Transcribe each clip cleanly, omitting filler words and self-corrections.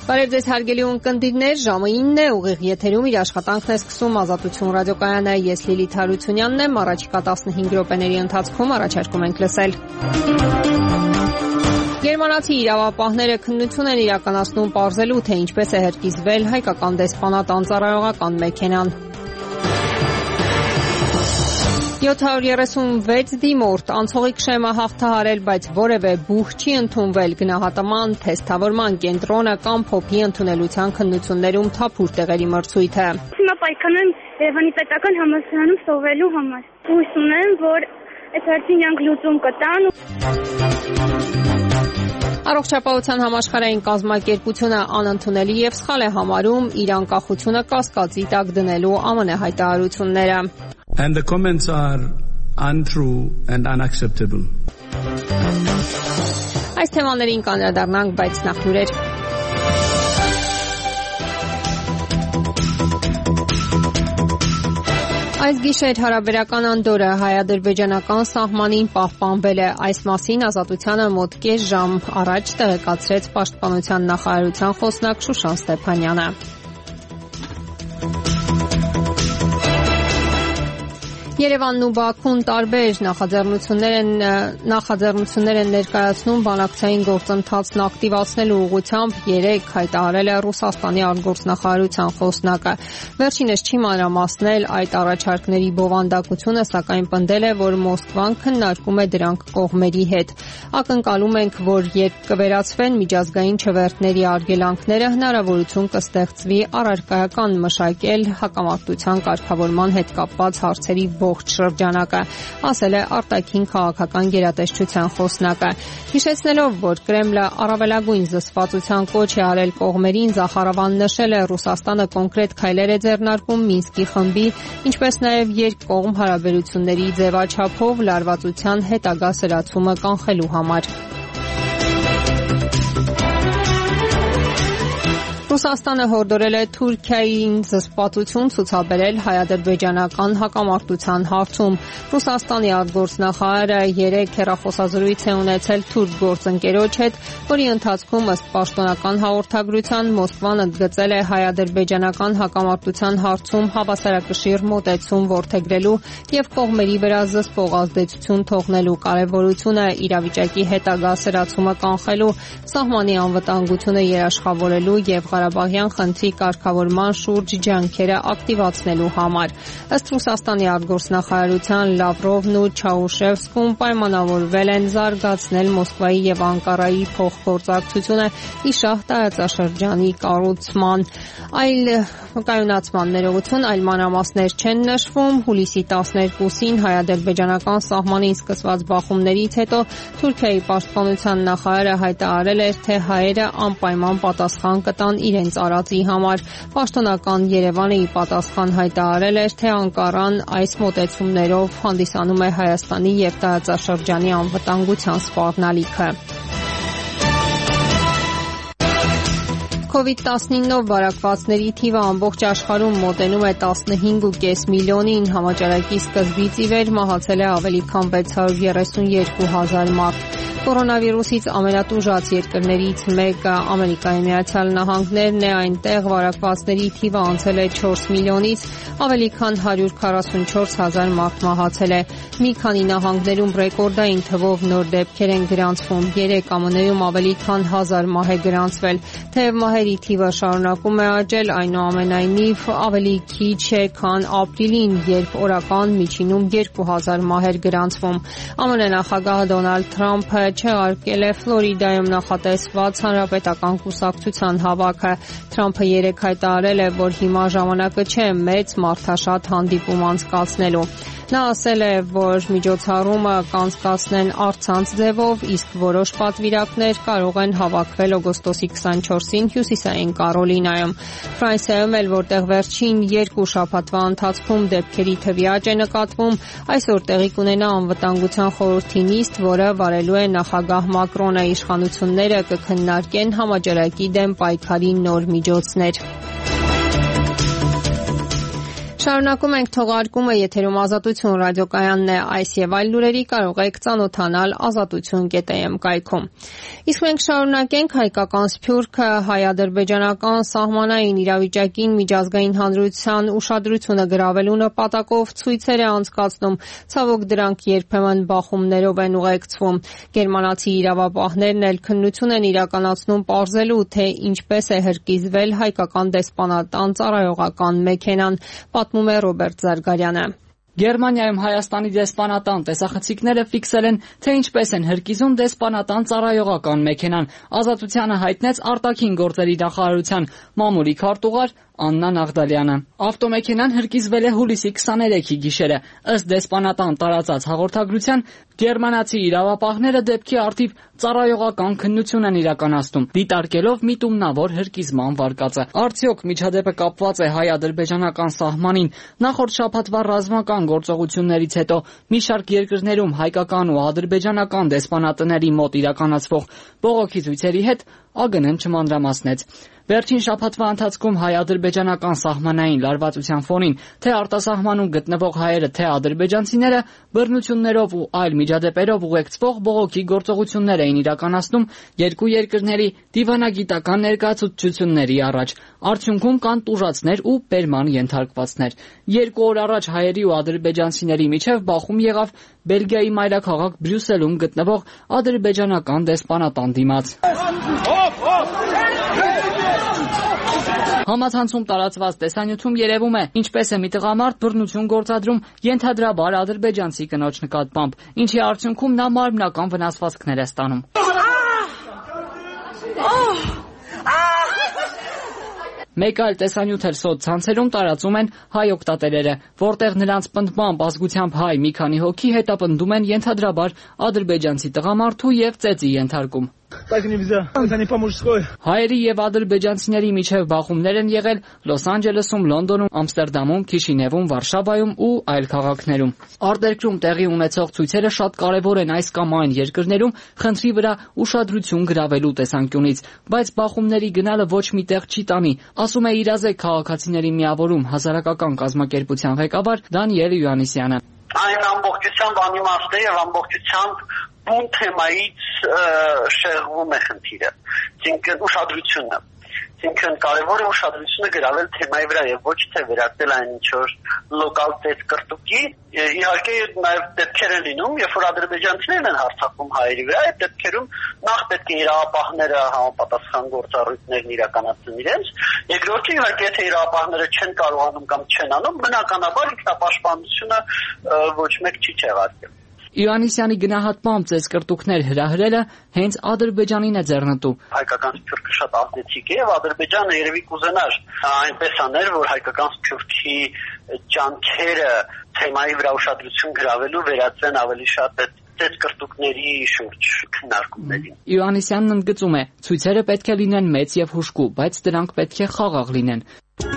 Բարև ձեզ հարգելի ունկնդիրներ, ժամը 9 է, ուղիղ եթերում իր աշխատանքն է սկսում Ազատություն ռադիոկայանը, ես Լիլիթ Հարությունյանն եմ, առաջիկա 15 րոպեների ընթացքում առաջարկում ենք լսել։ Գերմանացի իրավապահները քննություն են իրականացնում պարզելու, թե ինչպես է հրկիզվել հայկական դեսպանատ անծառայողական մեքենան։ 736 դիմորդ անցողիկ շեմը հաղթահարել, բայց որևէ բուխ չի ընդունվել գնահատման, թեստավորման կենտրոնը կամ փոփի ընդունելության քննություններում թափուր տեղերի մրցույթը։ Հիմա պայքարում եմ Երևանի պետական համալսարանում սովորելու համար։ Հույս ունեմ, որ այդ հարցին իրանք լուծում կտան։ Առողջապահության համաշխարհային կազմակերպությունը անընդունելի եւ սխալ է համարում իր անկախությունը կասկածի տակ դնելու ԱՄՆ հայտարարությունները։ And the comments are untrue and unacceptable. Այս թեմաներին կանդրադառնանք, բայց նախ լուրեր։ Այս գիշեր հարաբերական անդորը հայ-ադրբեջանական սահմանին պահպանվել է։ Այս մասին Ազատությանը մոտ կես ժամ առաջ տեղեկացրեց Պաշտպանության նախարարության խոսնակ Շուշան Ստեփանյանը։ Երևանն ու Բաքուն տարբեր նախաձեռնություններ են ներկայացնում բանակցային գործընթացն ակտիվացնելու ուղղությամբ, 3 հայտարարել է Ռուսաստանի արտգործնախարարության խոսնակը։ Վերջինս չի մանրամասնել այդ առաջարկների բովանդակությունը, սակայն պնդել է, որ Մոսկվան քննարկում է դրանք կողմերի հետ։ Ակնկալում ենք, որ երբ կվերացվեն միջազգային չվերթների արգելանքները, հնարավորություն կստեղծվի առարկայական մշակել հակամարտության կարգավորման հետ կապված հարցերի ողջ շրջանակը, ասել է արտաքին քաղաքական գերատեսչության խոսնակը։ Հիշեցնելով, որ Կրեմլը առավելագույն զսպվածության կոչ է արել կողմերին, Զախարովան նշել է, Ռուսաստանը կոնկրետ քայլեր է ձեռնարկում Մինսկի խմբի, ինչպես նաև երկկողմ հարաբերությունների ձևաչափով լարվածության հետագա սրացումը կանխելու համար։ Ռուսաստանը հորդորել է Թուրքիային զսպվածություն ցուցաբերել հայ-ադրբեջանական հակամարտության հարցում։ Ռուսաստանի արտգործնախարարը 3 հեռախոսազրույց է ունեցել թուրք գործընկերոջ հետ, որի ընթացքում ըստ պաշտոնական հաղորդագրության Մոսկվան ընդգծել է հայ-ադրբեջանական հակամարտության հարցում հավասարակշիռ մոտեցում որդեգրելու եւ կողմերի վրա զսպող ազդեցություն թողնելու կարեւորությունը, իրավիճակի հետագա սրացումը կանխելու, սահմանի անվտանգությունը երաշխավորելու եւ Ղարաբաղյան խնդրի կարգավորման շուրջ ջանքերը ակտիվացնելու համար։ Ըստ Ռուսաստանի արտգործնախարարության Լավրովն ու Չաուշևսկուն պայմանավորվել են զարգացնել Մոսկվայի եւ Անկարայի փոխգործակցությունը Իշահ տարածաշրջանի կառուցման այլ մանրամասներ չեն նշվում։ Հուլիսի 12-ին հայ-ադրբեջանական սահմանին սկսված բախումներից հետո Թուրքիայի պաշտպանության նախարարը հայտարարել էր, թե հայերը անպայման պատասխան կտան իրենց արածի համար։ Պաշտոնական Երևանը ի պատասխան հայտարարել էր, թե Անկարան այս մոտեցումներով հանդիսանում է Հայաստանի եւ տարածաշրջանի անվտանգության սպառնալիքը։ COVID-19-ով վարակվածների թիվը ամբողջ աշխարհում մոտենում է 15.5 միլիոնին, համաճարակի սկզբից ի վեր մահացել է ավելի քան 632,000 մարդ։ Կորոնավիրուսից ամենատուժած երկրներից մեկը Ամերիկայի Միացյալ Նահանգներն է, այնտեղ վարակվածների թիվը անցել է 4 միլիոնից, ավելի քան 144,000 մարդ մահացել է։ Մի քանի նահանգներում ռեկորդային թվով նոր դեպքեր են գրանցվում, 3 ԱՄՆ-ում ավելի քան 1000 մահ է գրանցվել։ Թեև մահերի թիվը շարունակում է աճել, այնուամենայնիվ ավելի քիչ է, քան ապրիլին, երբ օրական միջինում 2000 մահ էր գրանցվում։ ԱՄՆ նախագահ Դոնալդ Թրամփը չեղարկել է Ֆլորիդայում նախատեսված հանրապետական կուսակցության հավաքը։ Թրամփը 3 հայտարարել է, որ հիմա ժամանակը չէ մեծ մարդաշատ հանդիպում անցկացնելու։ Նա ասել է, որ միջոցառումը կանցկացնեն առցանց ձևով, իսկ որոշ պատվիրակներ կարող են հավաքվել օգոստոսի 24-ին Հյուսիսային Կարոլինայում։ Ֆրանսիայում էլ, որտեղ վերջին 2 շաբաթվա ընթացքում դեպքերի թվի աճ է նկատվում, այսօր տեղի կունենա անվտանգության խորհրդի նիստ, որը վարելու է նախագահ Մակրոնը, իշխանությունները կքննարկեն համաճարակի դեմ պայքարի նոր միջոցներ։ Շարունակում ենք թողարկումը, եթերում Ազատություն ռադիոկայանն է, այս եւ այլ լուրերի կարող եք ծանոթանալ azatutun.am կայքում։ Իսկ մենք շարունակենք հայկական սփյուռքը հայ-ադրբեջանական սահմանային իրավիճակին միջազգային հանրության ուշադրությունը գրավելու նպատակով ցույցեր է անցկացնում, ցավոք դրանք երբեմն բախումներով են ուղեկցվում։ Գերմանացի իրավապահներն էլ քննություն են իրականացնում պարզելու, թե ինչպես է հրկիզվել հայկական դեսպանատան ծառայողական մեքենան, պատմում է Ռոբերտ Զարգարյանը։ Գերմանիայում Հայաստանի դեսպանատան տեսախցիկները ֆիքսել են, թե ինչպես են հրկիզում դեսպանատան ծառայողական մեքենան։ Ազատությանը հայտնեց արտաքին գործերի նախարարության մամուլի քարտուղար Աննա Նաղդալյանը։ Ավտոմեքենան հրկիզվել է հուլիսի 23-ի գիշերը։ Ըստ դեսպանատան տարածած հաղորդագրության, գերմանացի իրավապահները դեպքի առթիվ ծառայողական քննություն են իրականացնում, դիտարկելով միտումնավոր հրկիզման վարկածը։ Արդյոք միջադեպը կապված է հայ-ադրբեջանական սահմանին։ Նախորդ շաբաթվա ռազմական գործողություններից հետո մի շարք երկրներում հայկական ու ադրբեջանական դեսպանատների մոտ իրականացվող բողոքի ցույցերի հետ ԱԳՆ-ն չմանրամասնեց։ Վերջին շաբաթվա ընթացքում հայ-ադրբեջանական սահմանային լարվածության ֆոնին թե արտասահմանում գտնվող հայերը, թե ադրբեջանցիները բռնություններով ու այլ միջադեպերով ուղեկցվող բողոքի գործողություններ էին իրականացնում երկու երկրների դիվանագիտական ներկայացուցչությունների առաջ։ Արդյունքում կան տուժածներ ու բերման ենթարկվածներ։ 2 օր առաջ հայերի ու ադրբեջանցիների միջև բախում եղավ Բելգիայի մայրաքաղաք Բրյուսելում գտնվող ադրբեջանական դեսպանատան դիմաց։ Համացանցում տարածված տեսանյութում երևում է, ինչպես է մի տղամարդ բռնություն գործադրում ենթադրաբար ադրբեջանցի կնոջ նկատմամբ, ինչի արդյունքում նա մարմնական վնասվածքներ է ստանում։ Մեկ այլ տեսանյութ էլ սոցցանցերում տարածում են հայ օգտատերերը, որտեղ նրանց պնդմամբ ազգությամբ հայ մի քանի հոգի հետապնդում են ենթադրաբար ադրբեջանցի տղամարդու եւ ծեծի ենթարկում։ Հայերի եւ ադրբեջանցիների միջև բախումներ են եղել Լոս Անջելեսում, Լոնդոնում, Ամստերդամում, Քիշինևում, Վարշավայում ու այլ քաղաքներում։ Արտերկրում տեղի ունեցող ցույցերը շատ կարևոր են այս կամ այն երկրներում խնդրի վրա ուշադրություն գրավելու տեսանկյունից, բայց բախումների գնալը ոչ մի տեղ չի տանի, ասում է Իրազեկ քաղաքացիների միավորում հասարակական կազմակերպության ղեկավար Դանիել Յուանիսյանը։ Այն ամբողջությամբ անիմաստ է եւ ամբողջությամբ բուն թեմայից շեղվում է խնդիրը, այսինքն ուշադրությունը, այսինքն կարևոր է ուշադրությունը գրավել թեմայի վրա եւ ոչ թե վերածել այն ինչ-որ լոկալ տեսկրտուկի։ Իհարկե նաեւ դեպքեր են լինում, երբ որ ադրբեջանցիներն են հարձակվում հայերի վրա, այդ դեպքերում նախ պետք է իրավապահները համապատասխան գործառույթներն իրականացնեն իրենց, երկրորդը իհարկե եթե իրավապահները չեն կարողանում կամ չեն անում, բնականաբար ինքնապաշտպանությունը ոչ մեկ չի չեղարկել։ Յուանիսյանի գնահատմամբ ծեծկրտուկներ հրահրելը հենց Ադրբեջանին է ձեռնտու։ Հայկական սփյուռքը շատ ազդեցիկ է եւ Ադրբեջանը երևի կուզենար այնպես աներ, որ հայկական սփյուռքի ջանքերը թեմայի վրա ուշադրություն գրավելու վերածեն ավելի շատ այդ ծեծկրտուկների շուրջ քննարկումներին։ Յուանիսյանն ընդգծում է, ցույցերը պետք է լինեն մեծ եւ հուժկու, բայց դրանք պետք է խաղաղ լինեն։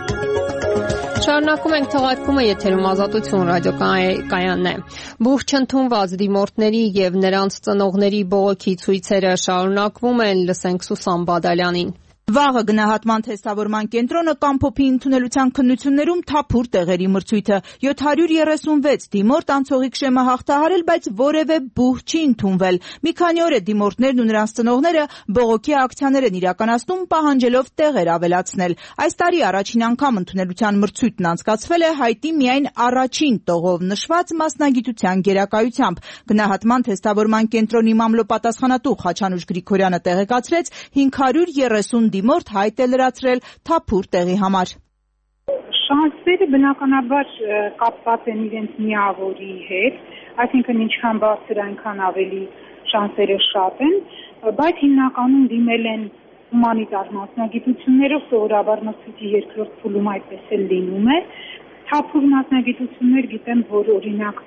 Շարունակում ենք թողարկումը, եթերում Ազատություն ռադիոկայանն է։ Բուխ չընդունված դիմորդների եւ նրանց ծնողների բողոքի ցույցերը շարունակվում են, լսենք Սուսան Բադալյանին։ Վաղը գնահատման թեստավորման կենտրոնը Կամփոփի ընդունելության քննություններում թափուր տեղերի մրցույթը 736 դիմորդ անցողիկ շեմը հաղթահարել, բայց որևէ բուխ չի ընդունվել։ Մի քանի օր է դիմորդներն ու նրանց ծնողները բողոքի ակցիաներ են իրականացնում, պահանջելով տեղեր ավելացնել։ Այս տարի առաջին անգամ ընդունելության մրցույթն անցկացվել է Հայտի միայն առաջին տողով նշված մասնագիտության գերակայությամբ։ Գնահատման թեստավորման կենտրոնի մամլոպատասխանատու Խաչանուշ Գրիգորյանը տեղեկացրեց 530 դիմորդ հայտ է լրացրել թափուր տեղի համար։ Շանսերը բնականաբար կապված են իրենց միավորի հետ, այսինքն ինչքան բարձր այնքան ավելի շանսերը շատ են, բայց հիմնականում դիմել են հումանիտար մասնագիտություններով, սովորաբար մրցույթի երկրորդ փուլում այդպես էլ լինում է։ Թափուր մասնագիտություններ գիտեմ, որ օրինակ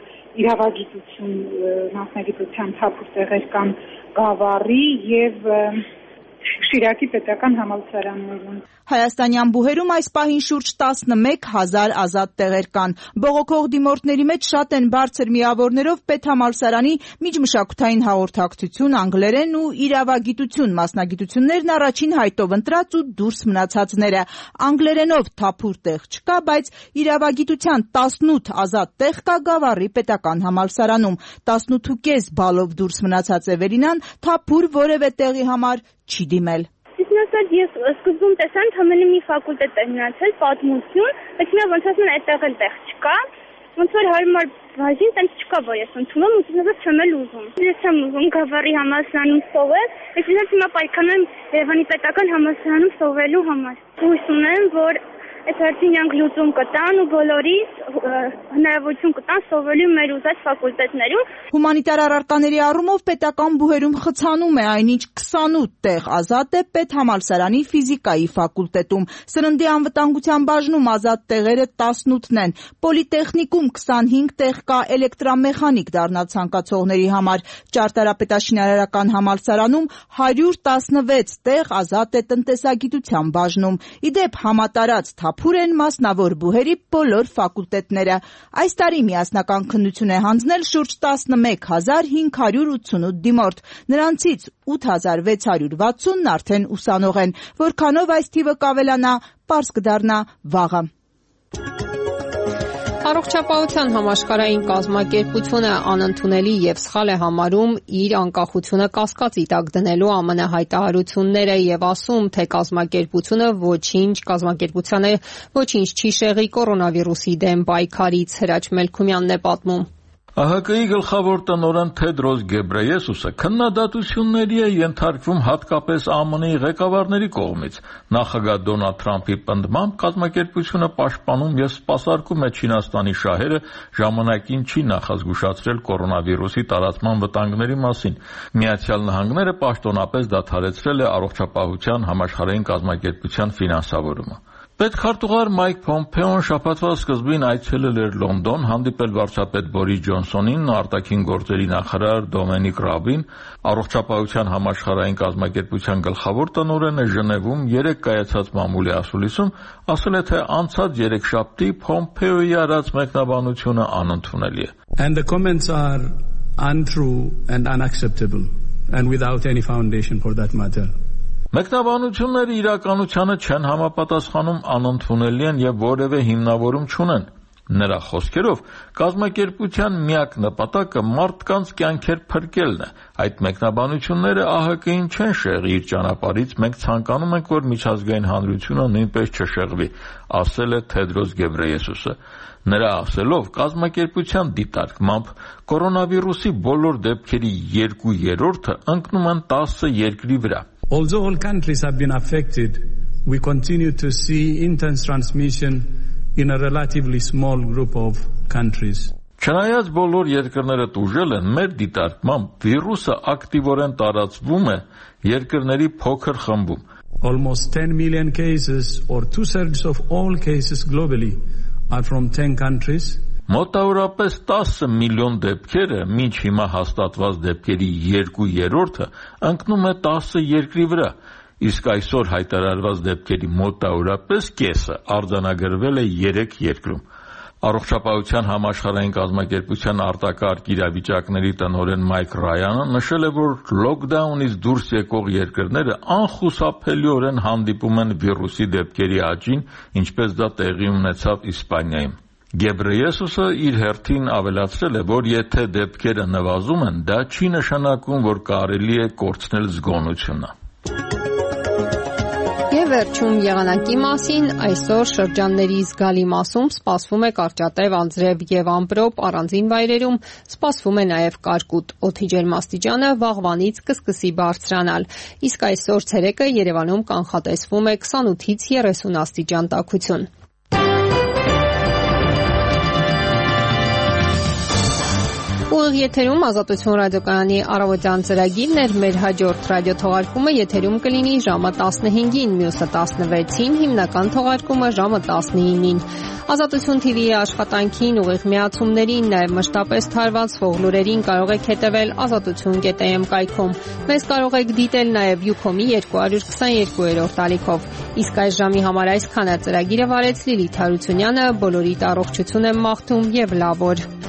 իրավագիտություն մասնագիտության թափուր տեղեր կան Գավառի եւ Շիրակի պետական համալսարաններում։ Հայաստանյան բուհերում այս պահին շուրջ 11,000 ազատ տեղեր կան։ Բողոքող դիմորդների մեջ շատ են բարձր միավորներով պետհամալսարանի միջմշակութային հաղորդակցություն, անգլերեն ու իրավագիտություն մասնագիտություններն առաջին հայտով ընտրած ու դուրս մնացածները։ Անգլերենով թափուր տեղ չկա, բայց իրավագիտության 18 ազատ տեղ կա Գավառի պետական համալսարանում։ 18.5 բալով դուրս մնացած Էվելինան թափուր որևէ տեղի համար չի դիմել։ Ես սկզբում տեսա ընդամենը մի ֆակուլտետ է մնացել, պատմություն, բայց հիմա ոնց ասում են այդտեղ էլ տեղ չկա, ոնց որ հարմար բաժին տենց չկա, որ ես ընդունում ու ինձ չեմ էլ ուզում։ Ես չեմ ուզում Գավառի համալսարանում սովել, ես հիմա պայքարում եմ Երևանի պետական համալսարանում սովելու համար։ Հույս ունեմ, որ այդ հարցին իրանք լուծում կտան ու բոլորիս հնարավորություն կտան սովելու մեր ուզած ֆակուլտետներում։ Հումանիտար առարկաների առումով պետական բուհերում խցանում է, այնինչ 28 տեղ ազատ է պետհամալսարանի ֆիզիկայի ֆակուլտետում։ Սննդի անվտանգության բաժնում ազատ տեղերը 18-ն են։ Պոլիտեխնիկում 25 տեղ կա էլեկտրամեխանիկ դառնալ ցանկացողների համար։ Ճարտարապետաշինարարական համալսարանում 116 տեղ ազատ է տնտեսագիտության բաժնում։ Իդեպ համատարած թափուր են մասնավոր բուհերի բոլոր ֆակուլտետները։ Այս տարի միասնական քննություն է հանձնել շուրջ 11,588 դիմորդ։ Նրանցից 8,660-ն արդեն ուսանող են։ Որքանով այս թիվը կավելանա, պարզ կդառնա վաղը։ Առողջապահության համաշխարհային կազմակերպությունը անընդունելի եւ սխալ է համարում իր անկախությունը կասկածի տակ դնելու ԱՄՆ հայտարարությունները եւ ասում, թե կազմակերպությանը ոչինչ չի շեղի կորոնավիրուսի դեմ պայքարից։ Հրաչ Մելքումյանն է պատմում։ ԱՀԿ-ի գլխավոր տնօրեն Թեդրոս Գեբրեյեսուսը քննադատությունների է ենթարկվում հատկապես ԱՄՆ-ի ղեկավարների կողմից։ Նախագահ Դոնալդ Թրամփի պնդմամբ կազմակերպությունը պաշտպանում եւ սպասարկում է Չինաստանի շահերը, ժամանակին չի նախազգուշացրել կորոնավիրուսի տարածման վտանգների մասին։ Միացյալ Նահանգները պաշտոնապես դադարեցրել է առողջապահության համաշխարհային կազմակերպության ֆինանսավորումը։ Պետքարտուղար Մայք Փոմփեոն շաբաթվա սկզբին այցելել էր Լոնդոն, հանդիպել վարչապետ Բորիս Ջոնսոնին ու արտաքին գործերի նախարար Դոմինիկ Ռաբին։ Առողջապահության համաշխարհային կազմակերպության գլխավոր տնօրենը Ժնևում 3 կայացած մամուլի ասուլիսում ասել է, թե անցած երեքշաբթի Փոմփեոյի արած մեկնաբանությունը անընդունելի է։ And the comments are untrue and unacceptable and without any foundation for that matter. Մեկնաբանությունները իրականությանը չեն համապատասխանում, անընդունելի են եւ որևէ հիմնավորում չունեն։ Նրա խոսքերով կազմակերպության միակ նպատակը մարդկանց կյանքեր փրկելն է։ Այդ մեկնաբանությունները ԱՀԿ-ին չեն շեղի իր ճանապարհից, մենք ցանկանում ենք, որ միջազգային հանրությունը նույնպես չշեղվի, ասել է Թեդրոս Գեբրեյեսուսը։ Նրա ասելով, կազմակերպության դիտարկմամբ կորոնավիրուսի բոլոր դեպքերի 2/3-ը ընկնում են 10 երկրի վրա։ Although all countries have been affected, we continue to see intense transmission in a relatively small group of countries. Չնայած բոլոր երկրները տուժել են, մեր դիտարկմամբ վիրուսը ակտիվորեն տարածվում է երկրների փոքր խմբում։ Almost 10 million cases, or 2/3 of all cases globally, are from 10 countries. Մոտավորապես 10 միլիոն դեպքերը, մինչ հիմա հաստատված դեպքերի 2/3-ը ընկնում է 10 երկրի վրա, իսկ այսօր հայտարարված դեպքերի մոտավորապես կեսը արձանագրվել է 3 երկրում։ Առողջապահության համաշխարհային կազմակերպության արտակարգ իրավիճակների տնօրեն Մայք Ռայանը նշել է, որ լոկդաունից դուրս եկող երկրները անխուսափելիորեն հանդիպում են վիրուսի դեպքերի աճին, ինչպես դա տեղի ունեցավ Իսպանիայում։ Գեբրեյեսուսը իր հերթին ավելացրել է, որ եթե դեպքերը նվազում են, դա չի նշանակում, որ կարելի է կորցնել զգոնությունը։ Եվ վերջում եղանակի մասին, այսօր շրջանների զգալի մասում սպասվում է կարճատև անձրև եւ ամպրոպ, առանձին վայրերում սպասվում է նաեւ կարկուտ։ Օդի ջերմաստիճանը վաղվանից կսկսի բարձրանալ, իսկ այսօր ցերեկը Երևանում կանխատեսվում է 28-ից 30 աստիճան տաքություն։ Ուղիղ եթերում Ազատություն ռադիոկայանի առավոտյան ծրագիրն էր, մեր հաջորդ ռադիոթողարկումը եթերում կլինի ժամը 15-ին, մյուսը 16-ին, հիմնական թողարկումը ժամը 19-ին։ Ազատություն TV-ի աշխատանքին, ուղիղ միացումներին, նաև մշտապես թարվածվող լուրերին կարող եք հետևել azatutun.am կայքում։ Մեզ կարող եք դիտել նաև Ucom-ի 222-րդ ալիքով։ Իսկ այս ժամի համար այսքանը ծրագիրը վարեց Լիլիթ Հարությունյանը, բոլորիդ առողջություն եմ մաղթում եւ լավ օր։